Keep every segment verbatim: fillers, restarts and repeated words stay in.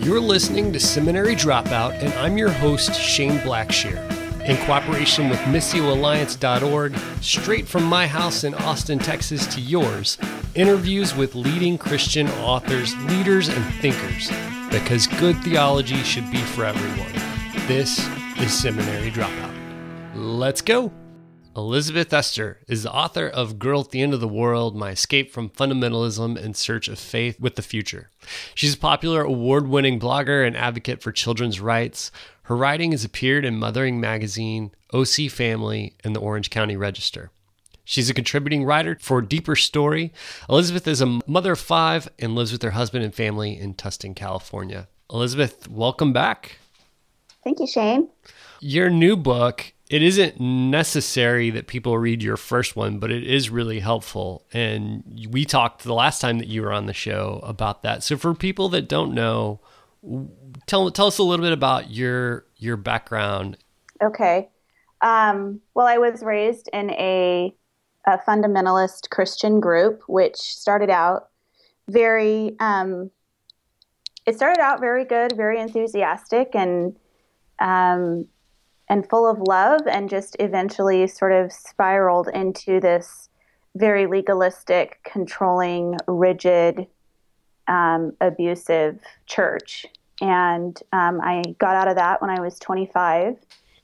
You're listening to Seminary Dropout, and I'm your host, Shane Blackshear. In cooperation with Missio Alliance dot org, straight from my house in Austin, Texas to yours, interviews with leading Christian authors, leaders, and thinkers, because good theology should be for everyone. This is Seminary Dropout. Let's go! Elizabeth Esther is the author of Girl at the End of the World, My Escape from Fundamentalism in Search of Faith with the Future. She's a popular award-winning blogger and advocate for children's rights. Her writing has appeared in Mothering Magazine, O C Family, and the Orange County Register. She's a contributing writer for Deeper Story. Elizabeth is a mother of five and lives with her husband and family in Tustin, California. Elizabeth, welcome back. Thank you, Shane. Your new book, it isn't necessary that people read your first one, but it is really helpful. And we talked the last time that you were on the show about that. So for people that don't know, tell tell us a little bit about your your background. Okay. Um, well, I was raised in a, a fundamentalist Christian group, which started out very, um, it started out very good, very enthusiastic, and um, and full of love, and just eventually sort of spiraled into this very legalistic, controlling, rigid, um, abusive church. And um, I got out of that when I was twenty-five.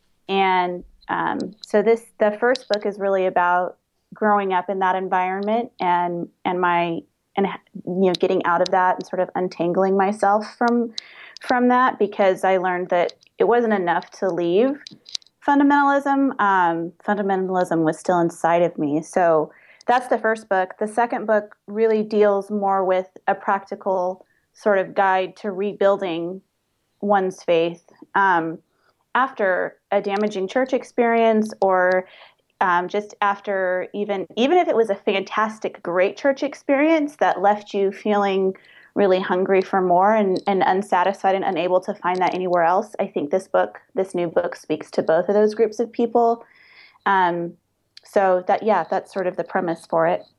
And um, so this, the first book is really about growing up in that environment and and my and you know getting out of that and sort of untangling myself from from that, because I learned that it wasn't enough to leave fundamentalism. Um, fundamentalism was still inside of me. So that's the first book. The second book really deals more with a practical sort of guide to rebuilding one's faith um, after a damaging church experience, or um, just after even even if it was a fantastic, great church experience that left you feeling really hungry for more and, and unsatisfied and unable to find that anywhere else. I think this book, this new book, speaks to both of those groups of people. Um, so that, yeah, that's sort of the premise for it.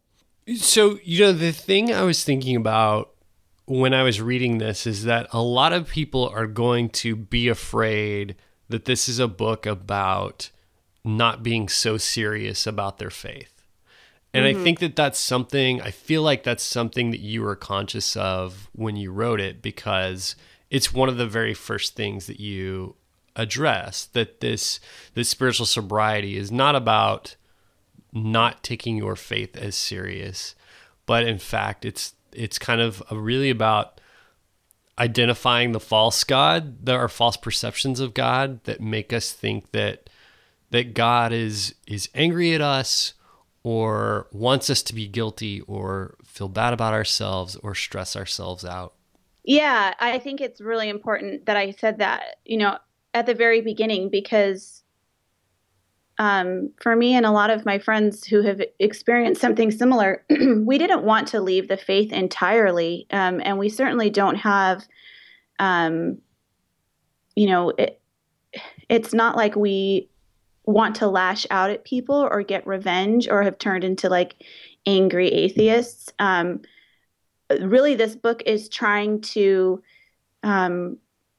So, you know, the thing I was thinking about when I was reading this is that a lot of people are going to be afraid that this is a book about not being so serious about their faith. And mm-hmm. I think that that's something, I feel like that's something that you were conscious of when you wrote it, because it's one of the very first things that you address, that this, this spiritual sobriety is not about not taking your faith as serious, but in fact, it's it's kind of really about identifying the false God, there are false perceptions of God that make us think that that God is is angry at us, or wants us to be guilty, or feel bad about ourselves, or stress ourselves out. Yeah, I think it's really important that I said that, you know, at the very beginning, because um, for me and a lot of my friends who have experienced something similar, we didn't want to leave the faith entirely. Um, and we certainly don't have, um, you know, it, it's not like we want to lash out at people or get revenge or have turned into like angry atheists. Um, really, this book is trying to um,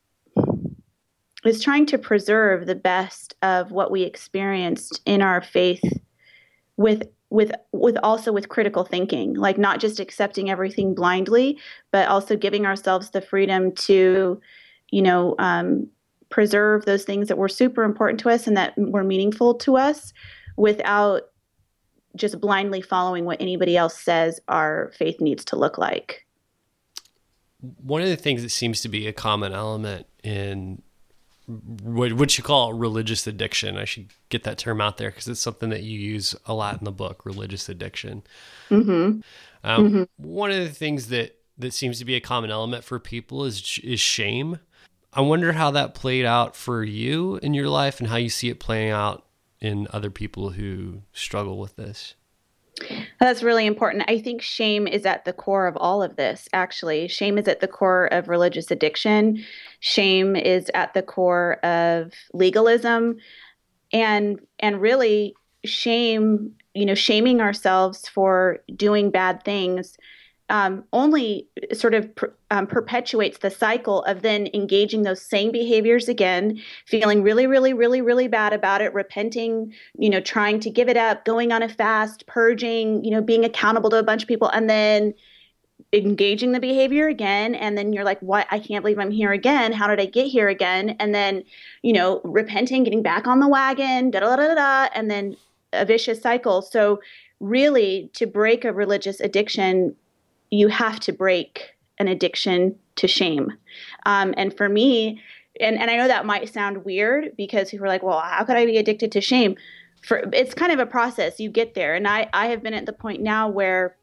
is trying to preserve the best of what we experienced in our faith, with with with also with critical thinking, like not just accepting everything blindly, but also giving ourselves the freedom to, you know, um, preserve those things that were super important to us and that were meaningful to us, without just blindly following what anybody else says our faith needs to look like. One of the things that seems to be a common element in what you call religious addiction, I should get that term out there because it's something that you use a lot in the book, religious addiction. Mm-hmm. Um, mm-hmm. One of the things that, that seems to be a common element for people is is shame. I wonder how that played out for you in your life and how you see it playing out in other people who struggle with this. That's really important. I think shame is at the core of all of this, actually. Shame is at the core of religious addiction. Shame is at the core of legalism. And and really, shame, you know, shaming ourselves for doing bad things um, only sort of per, um, perpetuates the cycle of then engaging those same behaviors again, feeling really, really, really, really bad about it, repenting, you know, trying to give it up, going on a fast, purging, you know, being accountable to a bunch of people, and then engaging the behavior again. And then you're like, what? I can't believe I'm here again. How did I get here again? And then, you know, repenting, getting back on the wagon, da da da da, da and then a vicious cycle. So really, to break a religious addiction, you have to break an addiction to shame. Um, and for me, and, and I know that might sound weird because people are like, well, how could I be addicted to shame? For it's kind of a process. You get there. And I, I have been at the point now where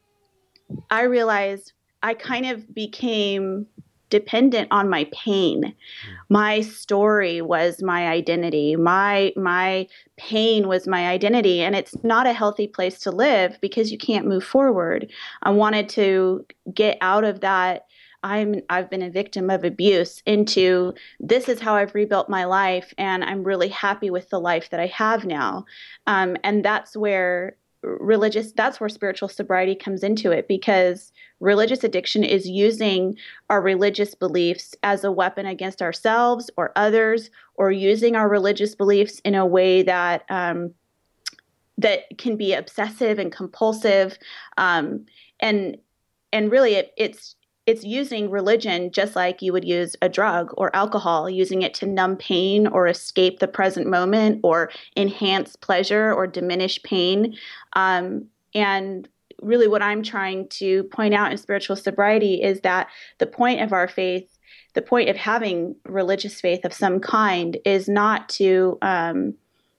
I realized I kind of became dependent on my pain. My story was my identity. My my pain was my identity. And it's not a healthy place to live because you can't move forward. I wanted to get out of that. I'm I've been a victim of abuse into this is how I've rebuilt my life, and I'm really happy with the life that I have now. Um, and that's where religious that's where spiritual sobriety comes into it, because religious addiction is using our religious beliefs as a weapon against ourselves or others, or using our religious beliefs in a way that um, that can be obsessive and compulsive, um, and and really it, it's it's using religion just like you would use a drug or alcohol, using it to numb pain or escape the present moment or enhance pleasure or diminish pain. Um, and really what I'm trying to point out in spiritual sobriety is that the point of our faith, the point of having religious faith of some kind, is not to um,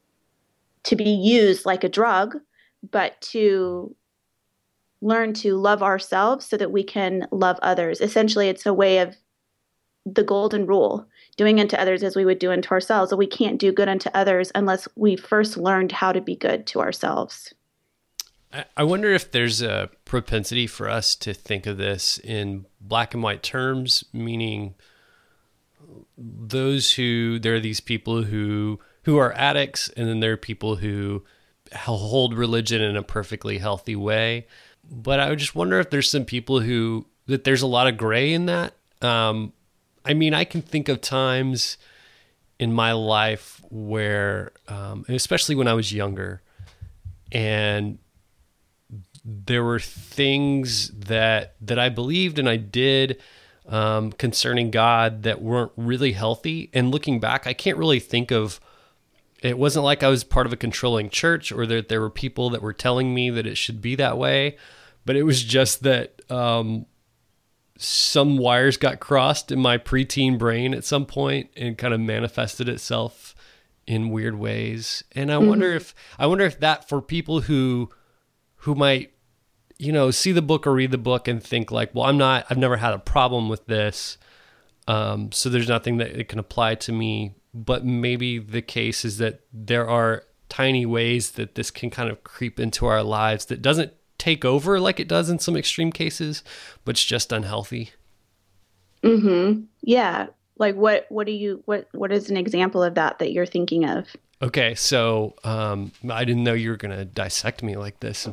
to be used like a drug, but to learn to love ourselves so that we can love others. Essentially, it's a way of the golden rule, doing unto others as we would do unto ourselves. So we can't do good unto others unless we first learned how to be good to ourselves. I wonder if there's a propensity for us to think of this in black and white terms, meaning those who, there are these people who, who are addicts, and then there are people who hold religion in a perfectly healthy way. But I would just wonder if there's some people who, that there's a lot of gray in that. Um, I mean, I can think of times in my life where, um, especially when I was younger, and there were things that, that I believed and I did um, concerning God that weren't really healthy. And looking back, I can't really think of, it wasn't like I was part of a controlling church or that there were people that were telling me that it should be that way, but it was just that um, some wires got crossed in my preteen brain at some point and kind of manifested itself in weird ways. And I mm-hmm. wonder if I wonder if that, for people who who might, you know, see the book or read the book and think like, well, I'm not, I've never had a problem with this, um, so there's nothing that it can apply to me. But maybe the case is that there are tiny ways that this can kind of creep into our lives that doesn't take over like it does in some extreme cases, but it's just unhealthy. Mm-hmm. Yeah. Like what, what do you, what, what is an example of that that you're thinking of? Okay. So, um, I didn't know you were going to dissect me like this.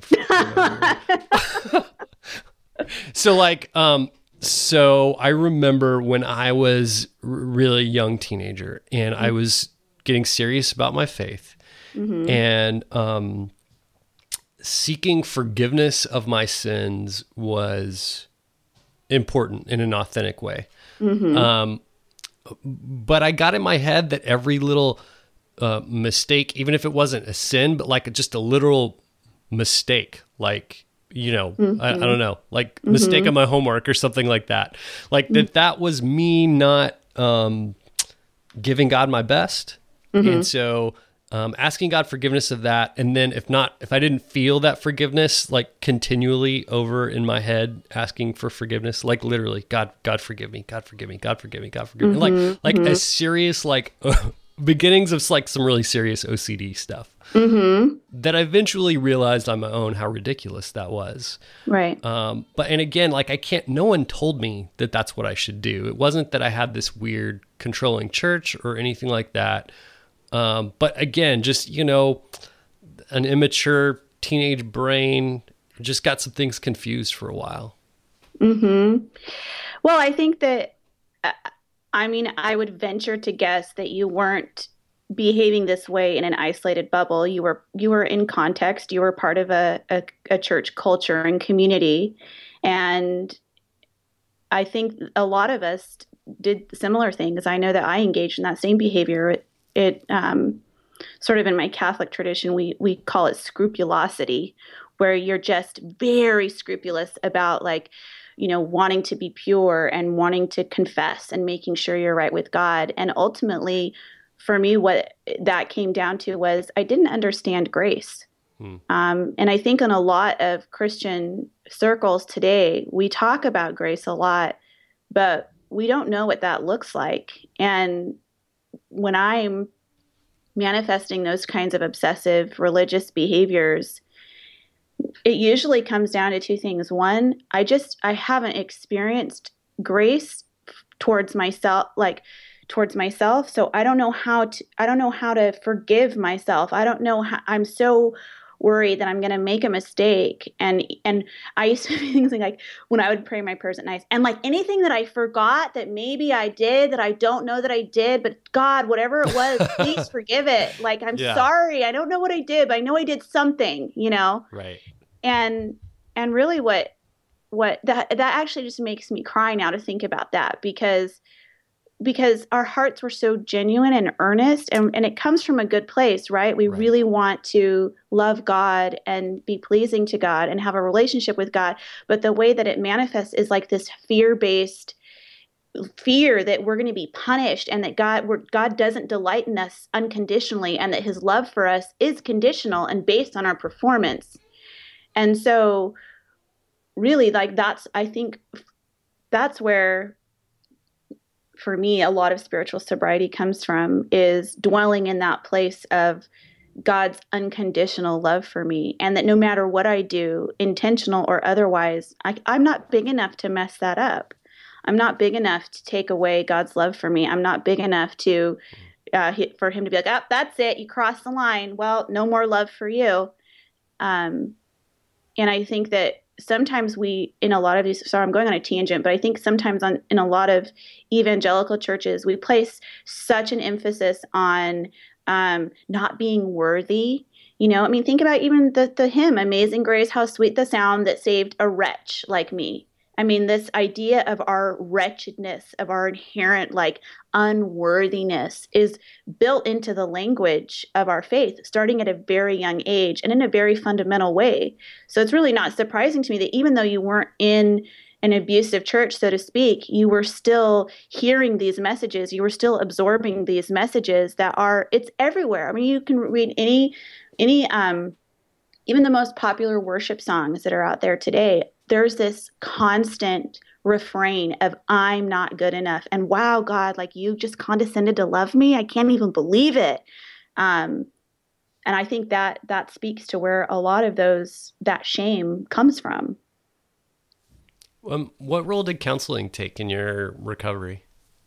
So like, um, So I remember when I was a really young teenager and mm-hmm. I was getting serious about my faith mm-hmm. and um, seeking forgiveness of my sins was important in an authentic way. Mm-hmm. Um, but I got in my head that every little uh, mistake, even if it wasn't a sin, but like just a literal mistake, like you know, mm-hmm. I, I don't know, like mm-hmm. mistake on my homework or something like that. Like mm-hmm. that, that was me not um, giving God my best. Mm-hmm. And so um, asking God forgiveness of that. And then if not, if I didn't feel that forgiveness, like continually over in my head, asking for forgiveness, like literally, God, God forgive me, God forgive me, God forgive me, God forgive me. Mm-hmm. Like, like mm-hmm. a serious, like beginnings of like some really serious O C D stuff. Mm-hmm. That I eventually realized on my own how ridiculous that was. Right. Um, but, and again, like I can't, no one told me that that's what I should do. It wasn't that I had this weird controlling church or anything like that. Um, but again, just, you know, an immature teenage brain just got some things confused for a while. Hmm. Well, I think that, uh, I mean, I would venture to guess that you weren't behaving this way in an isolated bubble. You were you were in context. You were part of a, a, a church culture and community, and I think a lot of us did similar things. I know that I engaged in that same behavior. It, it um, sort of in my Catholic tradition, we we call it scrupulosity, where you're just very scrupulous about like, you know, wanting to be pure and wanting to confess and making sure you're right with God. And ultimately, for me, what that came down to was I didn't understand grace. Hmm. Um, and I think in a lot of Christian circles today, we talk about grace a lot, but we don't know what that looks like. And when I'm manifesting those kinds of obsessive religious behaviors, it usually comes down to two things. One, I just I haven't experienced grace towards myself, like towards myself, so I don't know how to I don't know how to forgive myself. I don't know how, I'm so worried that I'm going to make a mistake. And and I used to be thinking like when I would pray my prayers at night, and like anything that I forgot that maybe I did that I don't know that I did, but God, whatever it was, please forgive it. Like I'm Yeah. sorry, I don't know what I did, but I know I did something, you know. Right. And and really what what that that actually just makes me cry now to think about that, because because our hearts were so genuine and earnest, and, and it comes from a good place, right? We Right. really want to love God and be pleasing to God and have a relationship with God. But the way that it manifests is like this fear-based fear that we're going to be punished, and that God we're, God doesn't delight in us unconditionally, and that his love for us is conditional and based on our performance. And so really, like that's I think that's where for me a lot of spiritual sobriety comes from, is dwelling in that place of God's unconditional love for me, and that no matter what I do, intentional or otherwise, I, I'm not big enough to mess that up. I'm not big enough to take away God's love for me. I'm not big enough to uh, for him to be like, oh, that's it, you crossed the line. Well, no more love for you. Um, and I think that sometimes we, in a lot of these, sorry, I'm going on a tangent, but I think sometimes on, in a lot of evangelical churches, we place such an emphasis on um, not being worthy. You know, I mean, think about even the, the hymn, Amazing Grace, how sweet the sound that saved a wretch like me. I mean, this idea of our wretchedness, of our inherent like unworthiness is built into the language of our faith, starting at a very young age and in a very fundamental way. So it's really not surprising to me that even though you weren't in an abusive church, so to speak, you were still hearing these messages. You were still absorbing these messages that are, it's everywhere. I mean, you can read any, any, um, even the most popular worship songs that are out there today. There's this constant refrain of I'm not good enough. And wow, God, like you just condescended to love me. I can't even believe it. Um, and I think that that speaks to where a lot of those, that shame comes from. Um, what role did counseling take in your recovery?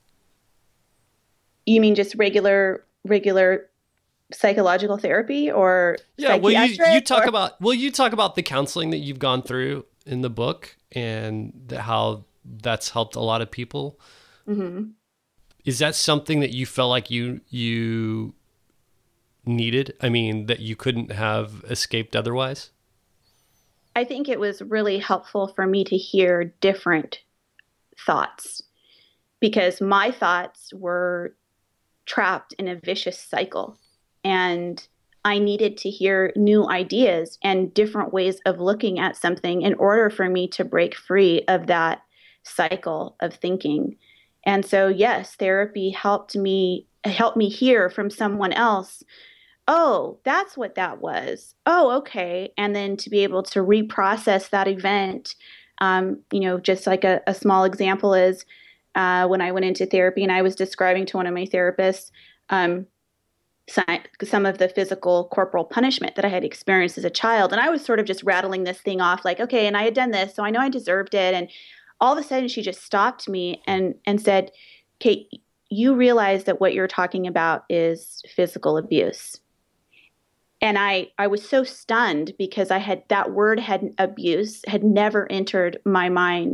You mean just regular, regular psychological therapy or Yeah, well, you you talk or... about well, you talk about the counseling that you've gone through in the book, and the, how that's helped a lot of people. Mm-hmm. Is that something that you felt like you you needed? I mean, that you couldn't have escaped otherwise? I think it was really helpful for me to hear different thoughts, because my thoughts were trapped in a vicious cycle, and I needed to hear new ideas and different ways of looking at something in order for me to break free of that cycle of thinking. And so, yes, therapy helped me help me hear from someone else, oh, that's what that was. Oh, okay. And then to be able to reprocess that event. Um, you know, just like a, a small example is uh, when I went into therapy and I was describing to one of my therapists um, some of the physical corporal punishment that I had experienced as a child. And I was sort of just rattling this thing off like, okay, and I had done this, so I know I deserved it. And all of a sudden she just stopped me and, and said, Kate, you realize that what you're talking about is physical abuse. And I, I was so stunned because I had that word had abuse had never entered my mind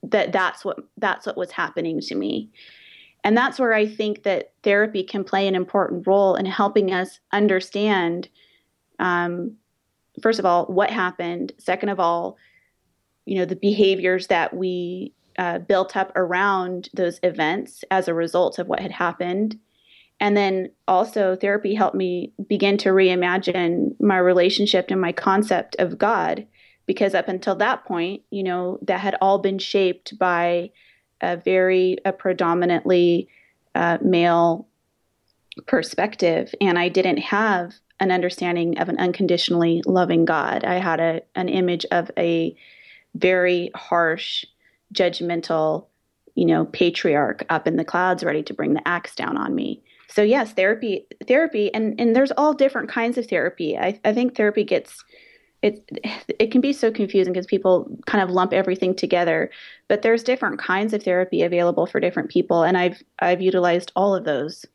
that that's what that's what was happening to me. And that's where I think that therapy can play an important role in helping us understand, um, first of all, what happened. Second of all, you know, the behaviors that we uh, built up around those events as a result of what had happened. And then also therapy helped me begin to reimagine my relationship and my concept of God, because up until that point, you know, that had all been shaped by a very a predominantly uh, male perspective. And I didn't have an understanding of an unconditionally loving God. I had a an image of a very harsh, judgmental, you know, patriarch up in the clouds ready to bring the axe down on me. So yes, therapy, therapy, and, and there's all different kinds of therapy. I, I think therapy gets, it, it can be so confusing because people kind of lump everything together, but there's different kinds of therapy available for different people. And I've, I've utilized all of those.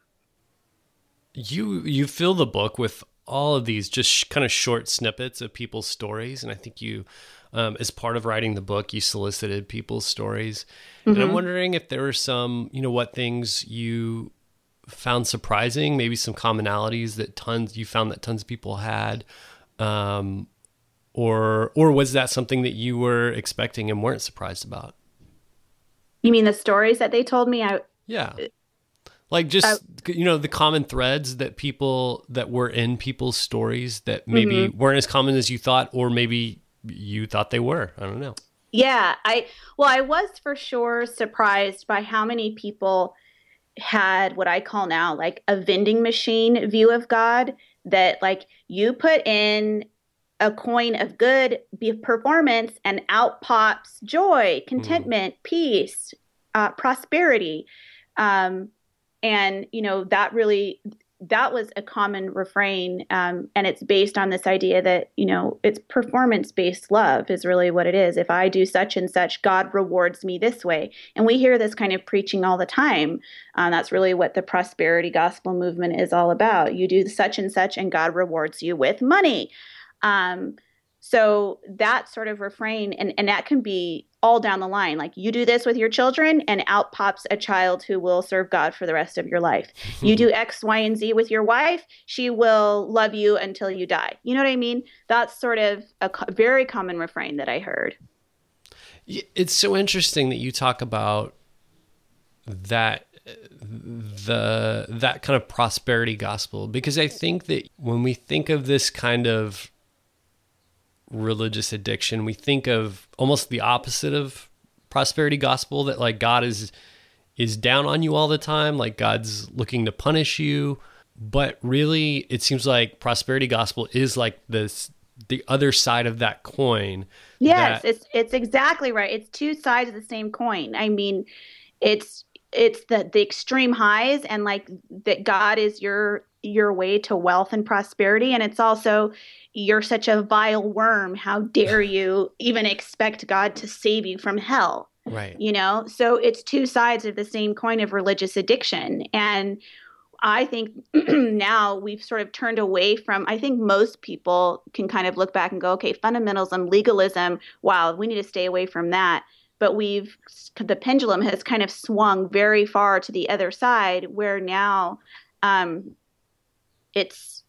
You, you fill the book with all of these just sh- kind of short snippets of people's stories. And I think you, um, as part of writing the book, you solicited people's stories. Mm-hmm. And I'm wondering if there were some, you know, what things you found surprising, maybe some commonalities that tons you found that tons of people had, um, or or was that something that you were expecting and weren't surprised about? You mean the stories that they told me? I yeah, like just uh, you know the common threads that people that were in people's stories that maybe mm-hmm. weren't as common as you thought, or maybe you thought they were. I don't know. Yeah, I well, I was for sure surprised by how many people had what I call now like a vending machine view of God, that like you put in a coin of good performance and out pops joy, contentment, mm. peace, uh, prosperity. Um, and, you know, that really, that was a common refrain. Um, and it's based on this idea that, you know, it's performance-based love is really what it is. If I do such and such, God rewards me this way. And we hear this kind of preaching all the time. Um, that's really what the prosperity gospel movement is all about. You do such and such and God rewards you with money. Um, so that sort of refrain, and, and that can be all down the line. Like you do this with your children and out pops a child who will serve God for the rest of your life. You do X, Y, and Z with your wife. She will love you until you die. You know what I mean? That's sort of a co- very common refrain that I heard. It's so interesting that you talk about that, the, that kind of prosperity gospel, because I think that when we think of this kind of religious addiction, we think of almost the opposite of prosperity gospel, that like God is is down on you all the time, like God's looking to punish you. But really it seems like prosperity gospel is like this the other side of that coin. Yes, that... it's it's exactly right. It's two sides of the same coin. I mean, it's it's the the extreme highs and like that God is your your way to wealth and prosperity, and it's also you're such a vile worm. How dare you even expect God to save you from hell? Right. You know, so it's two sides of the same coin of religious addiction. And I think now we've sort of turned away from, I think most people can kind of look back and go, okay, fundamentalism, legalism, wow, we need to stay away from that. But we've, the pendulum has kind of swung very far to the other side, where now um, it's,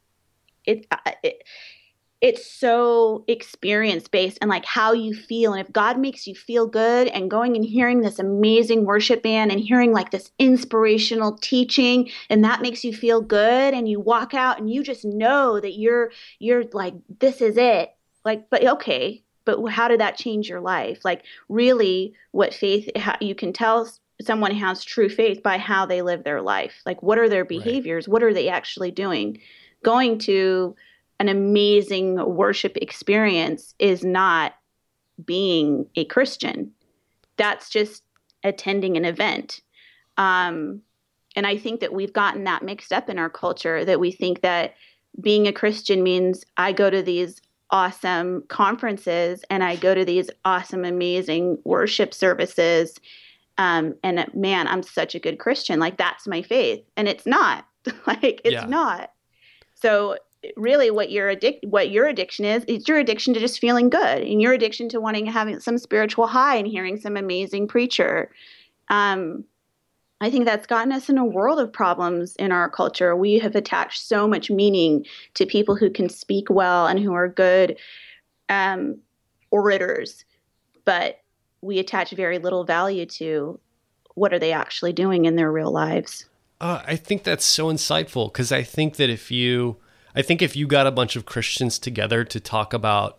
it, it, it's so experience based and like how you feel. And if God makes you feel good and going and hearing this amazing worship band and hearing like this inspirational teaching, and that makes you feel good, and you walk out and you just know that you're, you're like, this is it. Like, but okay, but how did that change your life? Like really what faith, how, you can tell someone has true faith by how they live their life. Like what are their behaviors? Right. What are they actually doing? Going to an amazing worship experience is not being a Christian. That's just attending an event. Um, and I think that we've gotten that mixed up in our culture, that we think that being a Christian means I go to these awesome conferences and I go to these awesome, amazing worship services. Um, and man, I'm such a good Christian. Like that's my faith. And it's not. Like it's yeah. not. So really what your addic- what your addiction is, is your addiction to just feeling good, and your addiction to wanting having some spiritual high and hearing some amazing preacher. Um, I think that's gotten us in a world of problems in our culture. We have attached so much meaning to people who can speak well and who are good um, orators, but we attach very little value to what are they actually doing in their real lives. Uh, I think that's so insightful, because I think that if you, I think if you got a bunch of Christians together to talk about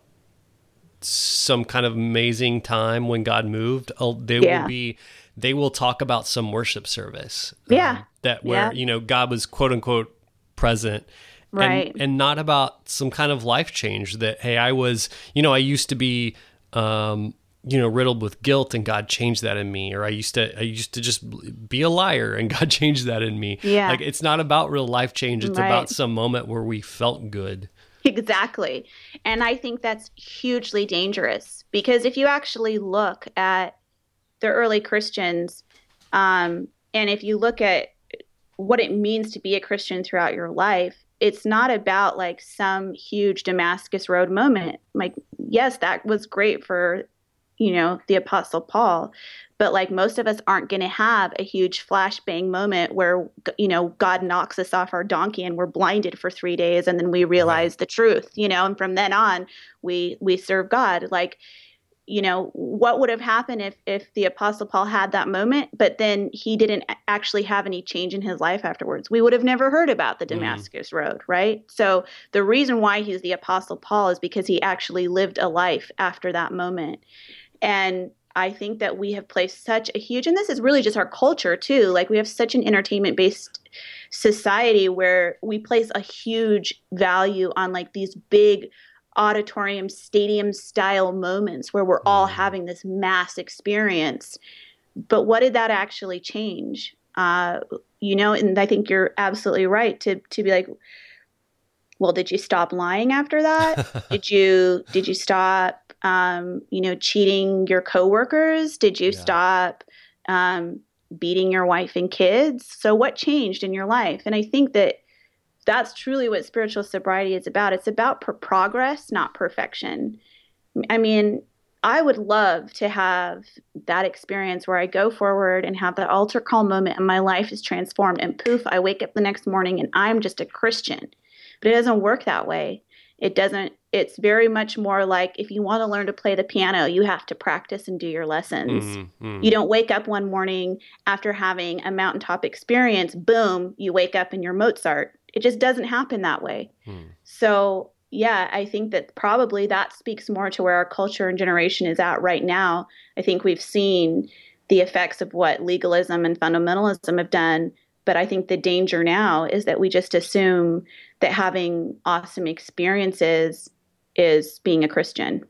some kind of amazing time when God moved, uh, they Yeah. will be, they will talk about some worship service. Yeah. Um, that where, Yeah. you know, God was quote unquote present. Right. And, and not about some kind of life change that, hey, I was, you know, I used to be, um, you know, riddled with guilt and God changed that in me. Or I used to, I used to just be a liar and God changed that in me. Yeah. Like, it's not about real life change. It's Right. about some moment where we felt good. Exactly. And I think that's hugely dangerous, because if you actually look at the early Christians, um, and if you look at what it means to be a Christian throughout your life, it's not about like some huge Damascus Road moment. Like, yes, that was great for, you know, the Apostle Paul, but like most of us aren't going to have a huge flashbang moment where, you know, God knocks us off our donkey and we're blinded for three days and then we realize the truth, you know, and from then on we we serve God. Like, you know, what would have happened if if the Apostle Paul had that moment, but then he didn't actually have any change in his life afterwards? We would have never heard about the Damascus mm. Road, right? So the reason why he's the Apostle Paul is because he actually lived a life after that moment. And I think that we have placed such a huge, and this is really just our culture too, like we have such an entertainment-based society where we place a huge value on like these big auditorium, stadium style moments where we're all having this mass experience. But what did that actually change? Uh, you know, and I think you're absolutely right to to be like, well, did you stop lying after that? did you did you stop, um, you know, cheating your coworkers? Did you yeah. stop um, beating your wife and kids? So what changed in your life? And I think that that's truly what spiritual sobriety is about. It's about pro- progress, not perfection. I mean, I would love to have that experience where I go forward and have that altar call moment and my life is transformed and poof, I wake up the next morning and I'm just a Christian. But it doesn't work that way. It doesn't, it's very much more like if you want to learn to play the piano, you have to practice and do your lessons. Mm-hmm. You don't wake up one morning after having a mountaintop experience, boom, you wake up and you're Mozart. It just doesn't happen that way. Hmm. So, yeah, I think that probably that speaks more to where our culture and generation is at right now. I think we've seen the effects of what legalism and fundamentalism have done. But I think the danger now is that we just assume that having awesome experiences is being a Christian.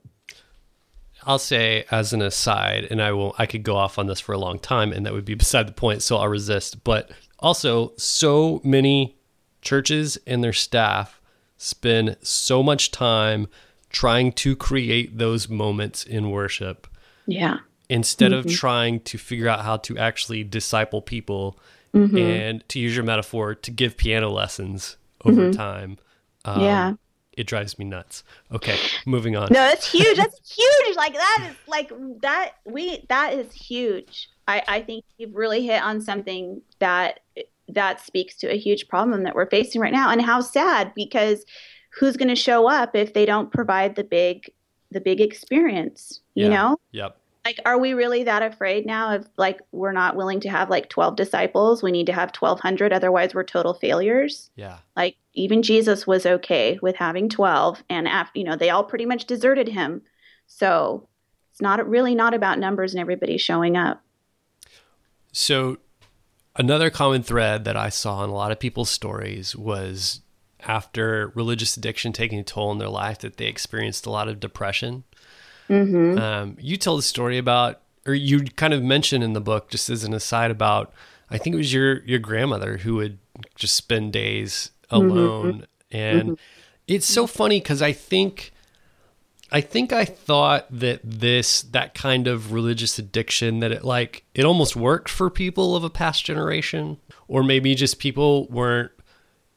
I'll say as an aside, and I will, I could go off on this for a long time, and that would be beside the point, so I'll resist. But also, so many churches and their staff spend so much time trying to create those moments in worship. Yeah. Instead mm-hmm. of trying to figure out how to actually disciple people mm-hmm. and, to use your metaphor, to give piano lessons over mm-hmm. time. Um, yeah. It drives me nuts. Okay, moving on. No, that's huge. That's huge. Like that is like that we that is huge. I, I think you've really hit on something that that speaks to a huge problem that we're facing right now, and how sad, because who's going to show up if they don't provide the big the big experience, you yeah. know? Yep. Like, are we really that afraid now of like we're not willing to have like twelve disciples? We need to have twelve hundred, otherwise we're total failures. Yeah. Like even Jesus was okay with having twelve, and after, you know, they all pretty much deserted him. So it's not really not about numbers and everybody showing up. So another common thread that I saw in a lot of people's stories was after religious addiction taking a toll in their life, that they experienced a lot of depression. Mm-hmm. Um, you told a story about, or you kind of mentioned in the book, just as an aside, about, I think it was your, your grandmother who would just spend days alone. Mm-hmm. And mm-hmm. it's so funny because I think, I think I thought that this, that kind of religious addiction, that it like, it almost worked for people of a past generation, or maybe just people weren't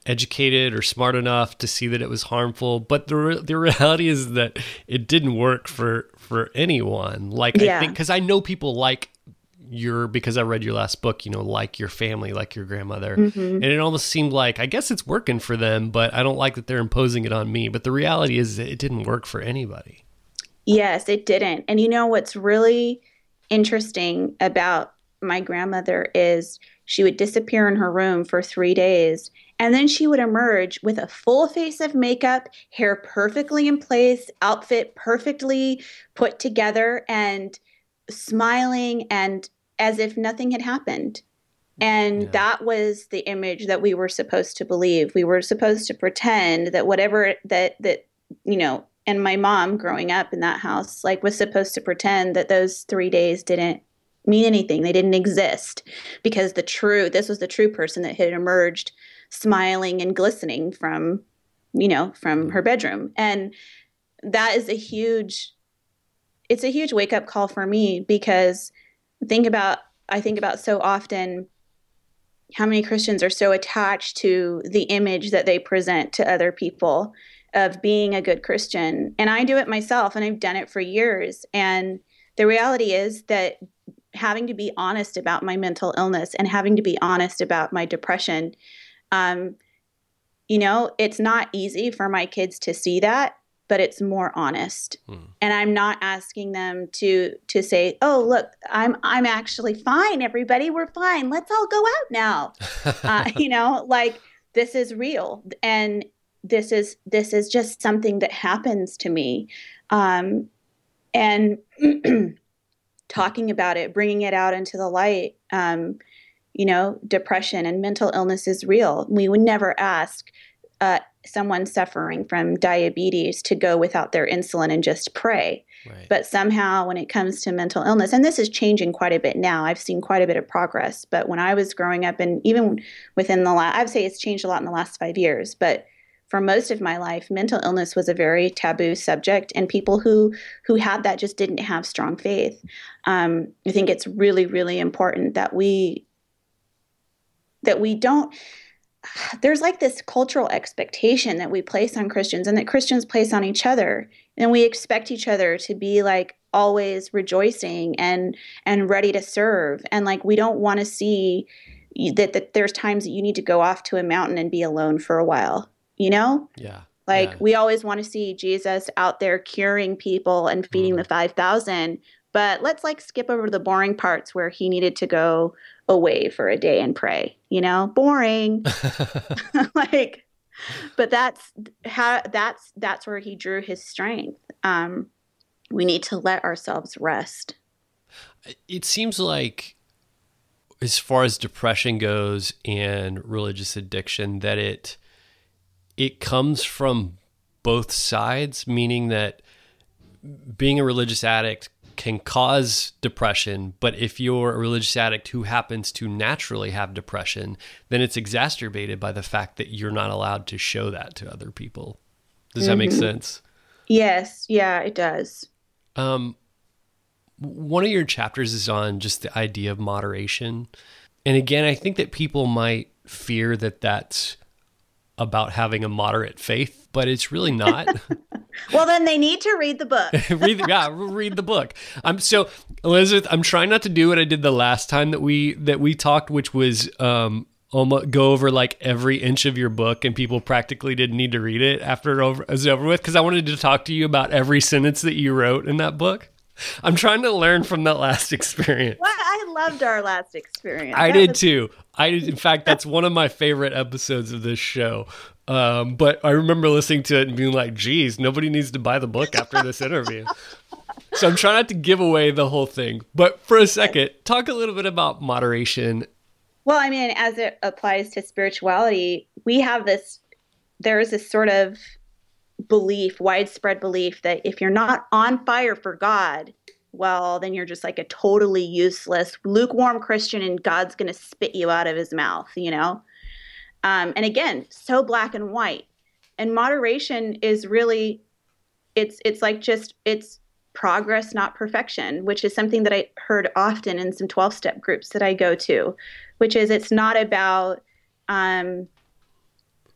educated or smart enough to see that it was harmful. But the re- the reality is that it didn't work for for anyone. Like Yeah. I think because I know people like your because I read your last book, you know, like your family, like your grandmother, Mm-hmm. and it almost seemed like I guess it's working for them, but I don't like that they're imposing it on me. But the reality is that it didn't work for anybody. Yes, it didn't. And you know what's really interesting about my grandmother is she would disappear in her room for three days and then she would emerge with a full face of makeup, hair perfectly in place, outfit perfectly put together, and smiling and as if nothing had happened. And Yeah. that was the image that we were supposed to believe. We were supposed to pretend that whatever that that you know, and my mom growing up in that house like was supposed to pretend that those three days didn't mean anything. They didn't exist because the true this was the true person that had emerged smiling and glistening from, you know, from her bedroom. And that is a huge it's a huge wake-up call for me because think about I think about so often how many Christians are so attached to the image that they present to other people of being a good Christian. And I do it myself, and I've done it for years. And the reality is that having to be honest about my mental illness and having to be honest about my depression, um, you know, it's not easy for my kids to see that, but it's more honest. Hmm. And I'm not asking them to to say, "Oh, look, I'm I'm actually fine. Everybody, we're fine. Let's all go out now." uh, you know, like this is real, and this is this is just something that happens to me. Um, and talking about it, bringing it out into the light. Um, you know, depression and mental illness is real. We would never ask uh, someone suffering from diabetes to go without their insulin and just pray. Right. But somehow when it comes to mental illness, and this is changing quite a bit now, I've seen quite a bit of progress. But when I was growing up, and even within the last, I'd say it's changed a lot in the last five years. But for most of my life, mental illness was a very taboo subject, and people who who had that just didn't have strong faith. Um, I think it's really, really important that we that we don't. There's like this cultural expectation that we place on Christians and that Christians place on each other. And we expect each other to be like always rejoicing and and ready to serve. And like we don't want to see that, that there's times that you need to go off to a mountain and be alone for a while, you know? Yeah. Like yeah. we always want to see Jesus out there curing people and feeding mm. the five thousand. But let's like skip over the boring parts where he needed to go away for a day and pray, you know, boring. Like, but that's how, that's, that's where he drew his strength. Um, we need to let ourselves rest. It seems like as far as depression goes and religious addiction, that it, it comes from both sides, meaning that being a religious addict can cause depression, but if you're a religious addict who happens to naturally have depression, then it's exacerbated by the fact that you're not allowed to show that to other people. Does mm-hmm. that make sense? Yes. Yeah, it does. Um, one of your chapters is on just the idea of moderation. And again, I think that people might fear that that's about having a moderate faith, but it's really not. Well, then they need to read the book. read, yeah, read the book. I'm so Elizabeth. I'm trying not to do what I did the last time that we that we talked, which was um almost go over like every inch of your book, and people practically didn't need to read it after it, over, it was over with, because I wanted to talk to you about every sentence that you wrote in that book. I'm trying to learn from that last experience. Well, I loved our last experience. I that did was- too. I in fact, that's one of my favorite episodes of this show. Um, but I remember listening to it and being like, geez, nobody needs to buy the book after this interview. So I'm trying not to give away the whole thing. But for a second, talk a little bit about moderation. Well, I mean, as it applies to spirituality, we have this, there is this sort of belief, widespread belief that if you're not on fire for God, well, then you're just like a totally useless, lukewarm Christian, and God's going to spit you out of his mouth, you know? Um, and again, so black and white. And moderation is really, it's it's like just, it's progress, not perfection, which is something that I heard often in some twelve-step groups that I go to, which is it's not about, um,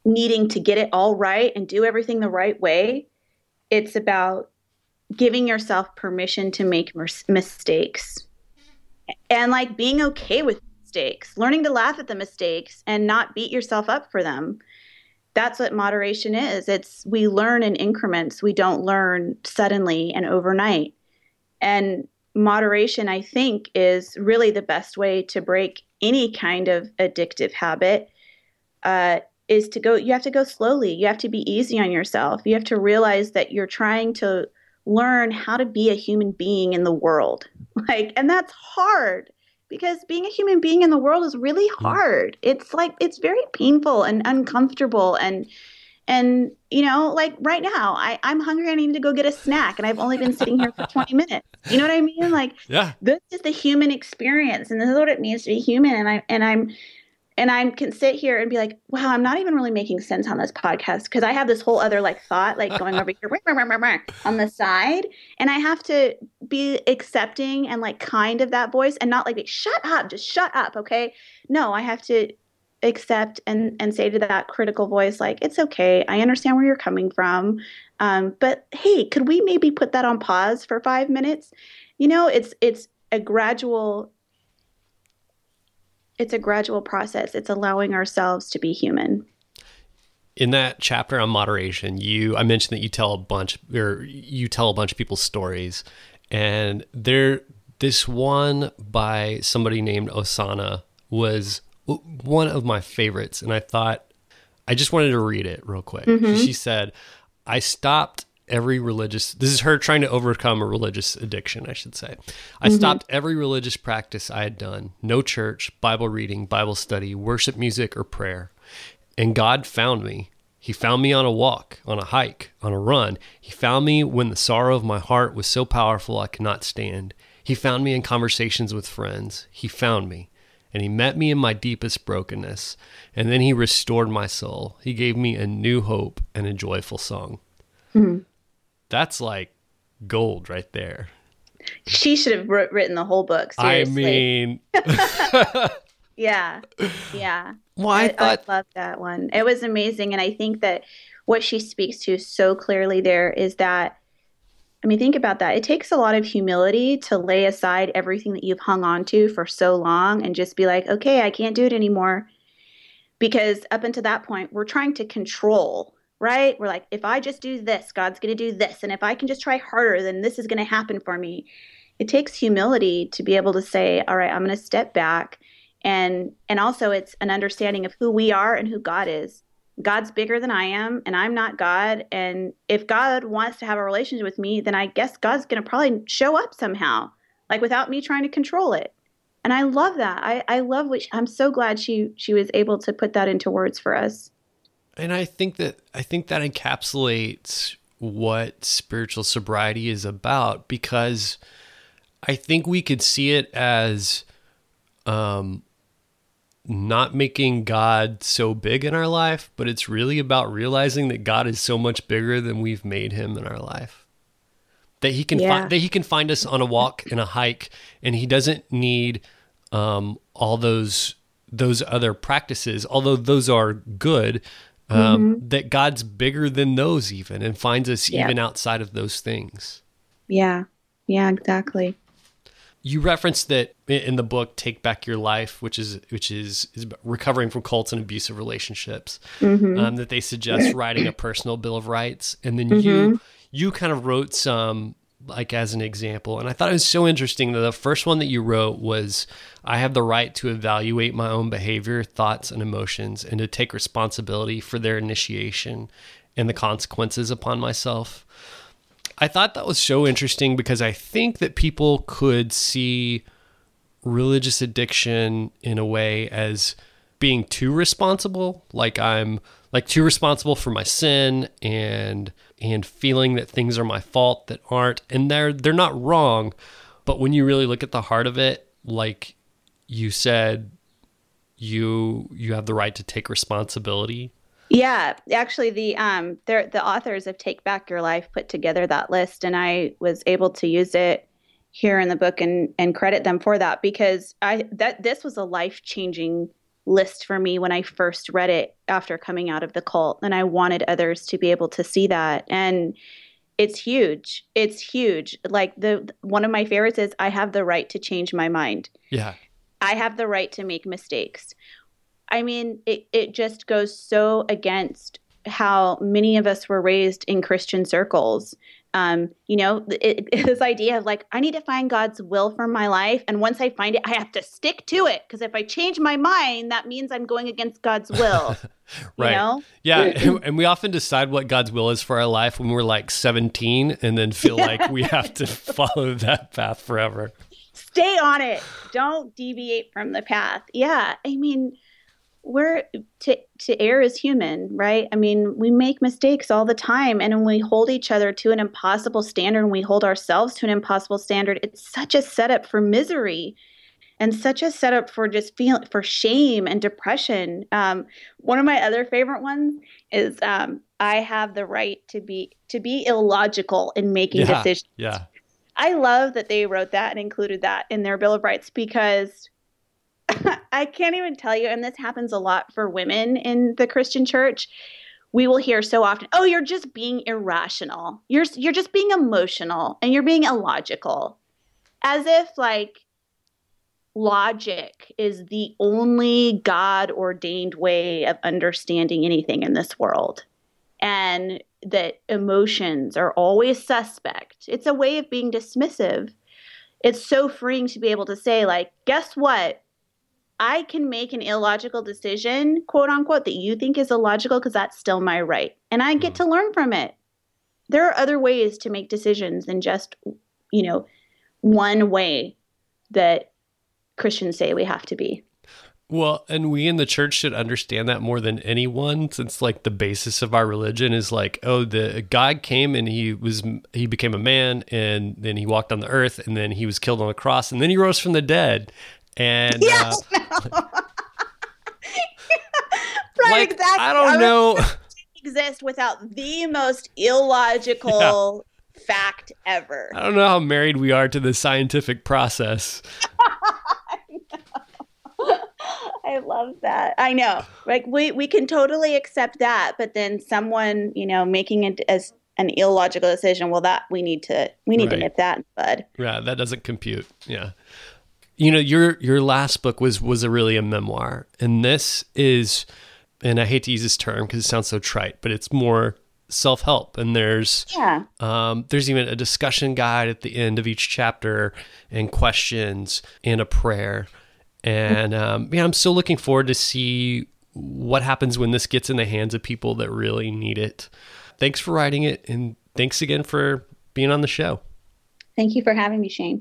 needing to get it all right and do everything the right way. It's about giving yourself permission to make mis- mistakes and like being okay with mistakes, learning to laugh at the mistakes and not beat yourself up for them. That's what moderation is. It's we learn in increments. We don't learn suddenly and overnight. And moderation, I think, is really the best way to break any kind of addictive habit. Uh, is to go, you have to go slowly. You have to be easy on yourself. You have to realize that you're trying to learn how to be a human being in the world. Like, and that's hard because being a human being in the world is really hard. It's like, it's very painful and uncomfortable. And, and, you know, like right now I, I'm hungry. I need to go get a snack and I've only been sitting here for twenty minutes. You know what I mean? Like, yeah, this is the human experience and this is what it means to be human. And I, and I'm, And I can sit here and be like, wow, I'm not even really making sense on this podcast because I have this whole other like thought like going over here on the side. And I have to be accepting and like kind of that voice and not like, shut up, just shut up. Okay. No, I have to accept and, and say to that critical voice, like, it's okay. I understand where you're coming from. Um, but hey, could we maybe put that on pause for five minutes? You know, it's, it's a gradual It's a gradual process. It's allowing ourselves to be human. In that chapter on moderation, you I mentioned that you tell a bunch or you tell a bunch of people's stories, and there this one by somebody named Osana was one of my favorites, and I thought I just wanted to read it real quick. Mm-hmm. She said, "I stopped every religious, this is her trying to overcome a religious addiction, I should say. I mm-hmm. stopped every religious practice I had done. No church, Bible reading, Bible study, worship music, or prayer. And God found me. He found me on a walk, on a hike, on a run. He found me when the sorrow of my heart was so powerful I could not stand. He found me in conversations with friends. He found me. And he met me in my deepest brokenness. And then he restored my soul. He gave me a new hope and a joyful song." Mm-hmm. That's like gold right there. She should have written the whole book. Seriously. I mean, yeah, yeah. Well, I, I thought I love that one. It was amazing, and I think that what she speaks to so clearly there is that. I mean, think about that. It takes a lot of humility to lay aside everything that you've hung on to for so long and just be like, okay, I can't do it anymore. Because up until that point, we're trying to control. Right? We're like, if I just do this, God's going to do this. And if I can just try harder, then this is going to happen for me. It takes humility to be able to say, all right, I'm going to step back. And, and also it's an understanding of who we are and who God is. God's bigger than I am, and I'm not God. And if God wants to have a relationship with me, then I guess God's going to probably show up somehow, like without me trying to control it. And I love that. I, I love what she, I'm so glad she, she was able to put that into words for us. And I think that I think that encapsulates what spiritual sobriety is about, because I think we could see it as um, not making God so big in our life, but it's really about realizing that God is so much bigger than we've made him in our life. That he can yeah. find that he can find us on a walk and a hike, and he doesn't need um, all those those other practices, although those are good. Um, mm-hmm. That God's bigger than those even, and finds us yeah. even outside of those things. Yeah. Yeah, exactly. You referenced that in the book, Take Back Your Life, which is, which is, is recovering from cults and abusive relationships, mm-hmm. um, that they suggest writing a personal bill of rights. And then mm-hmm. you, you kind of wrote some, like as an example. And I thought it was so interesting that the first one that you wrote was, I have the right to evaluate my own behavior, thoughts, and emotions, and to take responsibility for their initiation and the consequences upon myself. I thought that was so interesting because I think that people could see religious addiction in a way as being too responsible, like I'm like too responsible for my sin and and feeling that things are my fault that aren't, and they're they're not wrong, but when you really look at the heart of it, like you said, you you have the right to take responsibility. Yeah, actually, the um, the authors of Take Back Your Life put together that list, and I was able to use it here in the book and and credit them for that, because I that this was a life changing list for me when I first read it after coming out of the cult. And I wanted others to be able to see that. And it's huge. It's huge. Like the one of my favorites is I have the right to change my mind. Yeah. I have the right to make mistakes. I mean, it, it just goes so against how many of us were raised in Christian circles. Um, you know, it, it, this idea of like, I need to find God's will for my life. And once I find it, I have to stick to it. Because if I change my mind, that means I'm going against God's will. Right. You know? Yeah. And, and we often decide what God's will is for our life when we're like seventeen and then feel like we have to follow that path forever. Stay on it. Don't deviate from the path. Yeah. I mean, we're to to err is human, right? I mean, we make mistakes all the time, and when we hold each other to an impossible standard and we hold ourselves to an impossible standard, it's such a setup for misery and such a setup for just feel for shame and depression. Um, one of my other favorite ones is um, I have the right to be to be illogical in making yeah, decisions. Yeah. I love that they wrote that and included that in their Bill of Rights, because I can't even tell you, and this happens a lot for women in the Christian church. We will hear so often, "Oh, you're just being irrational. You're you're just being emotional, and you're being illogical," as if like logic is the only God-ordained way of understanding anything in this world, and that emotions are always suspect. It's a way of being dismissive. It's so freeing to be able to say, like, guess what? I can make an illogical decision, quote unquote, that you think is illogical because that's still my right. And I get to learn from it. There are other ways to make decisions than just, you know, one way that Christians say we have to be. Well, and we in the church should understand that more than anyone, since like the basis of our religion is like, oh, the God came and he was he became a man, and then he walked on the earth, and then he was killed on a cross, and then he rose from the dead. And yes, uh, no. Right, like, exactly. I don't I know. Exist without the most illogical yeah. fact ever. I don't know how married we are to the scientific process. I know. I love that. I know. Like we, we can totally accept that, but then someone, you know, making it as an illogical decision, well, that we need to we need right. to nip that in the bud. Yeah, that doesn't compute. Yeah. You know, your your last book was was a really a memoir, and this is, and I hate to use this term because it sounds so trite, but it's more self-help. And there's yeah, um, there's even a discussion guide at the end of each chapter, and questions, and a prayer. And um, yeah, I'm still looking forward to see what happens when this gets in the hands of people that really need it. Thanks for writing it, and thanks again for being on the show. Thank you for having me, Shane.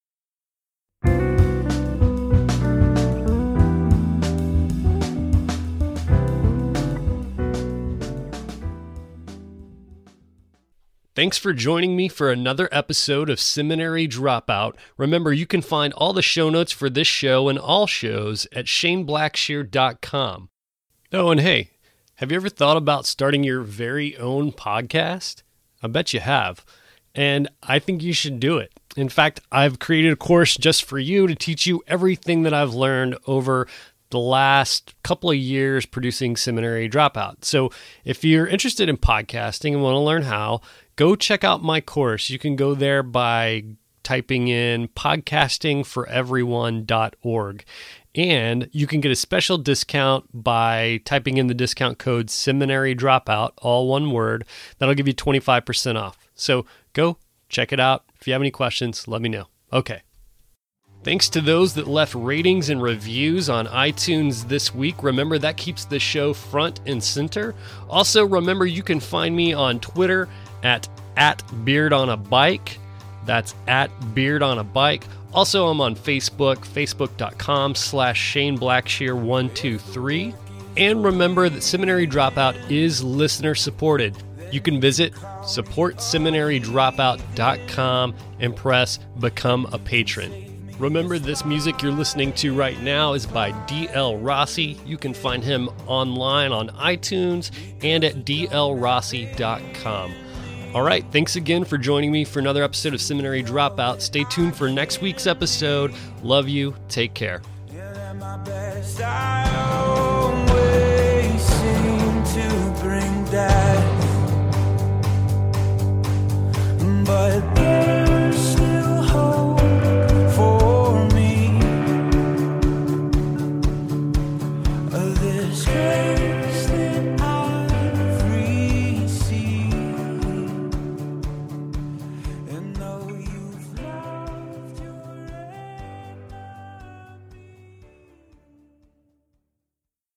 Thanks for joining me for another episode of Seminary Dropout. Remember, you can find all the show notes for this show and all shows at shane blackshear dot com. Oh, and hey, have you ever thought about starting your very own podcast? I bet you have. And I think you should do it. In fact, I've created a course just for you to teach you everything that I've learned over the last couple of years producing Seminary Dropout. So if you're interested in podcasting and want to learn how, go check out my course. You can go there by typing in podcasting for everyone dot org. And you can get a special discount by typing in the discount code Seminary Dropout, all one word. That'll give you twenty-five percent off. So go check it out. If you have any questions, let me know. Okay. Thanks to those that left ratings and reviews on iTunes this week. Remember, that keeps the show front and center. Also, remember, you can find me on Twitter at, at beardonabike. That's at beardonabike. Also, I'm on Facebook, facebook.com slash Shane Blackshear one two three. And remember that Seminary Dropout is listener supported. You can visit support seminary dropout dot com and press Become a Patron. Remember, this music you're listening to right now is by D L Rossi. You can find him online on iTunes and at d l rossi dot com. All right, thanks again for joining me for another episode of Seminary Dropout. Stay tuned for next week's episode. Love you. Take care. my best. I